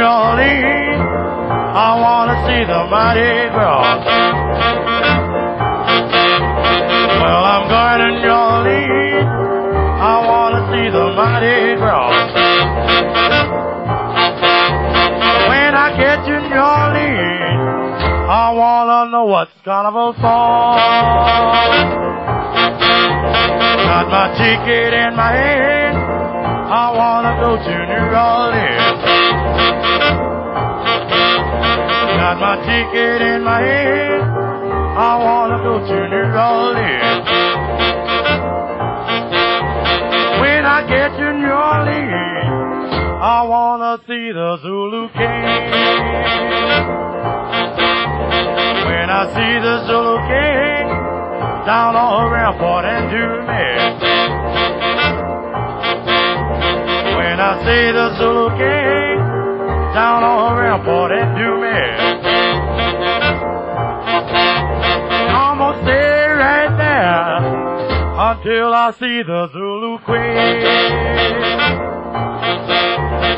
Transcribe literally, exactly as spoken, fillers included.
Orleans. I want to see the Mardi Gras. Well, I'm going to New Orleans. I want to see the Mardi Gras. When I get to New Orleans, I want to know what's carnival for. Got my ticket in my hand. I want to go to New Orleans. Got my ticket in my hand. I want to go to New Orleans. When I get to New Orleans, I want to see the Zulu King. When I see the Zulu King down on Rampart and Dumas. When I see the Zulu King down on Rampart and Dumas. I'm gonna stay right there until I see the Zulu Queen.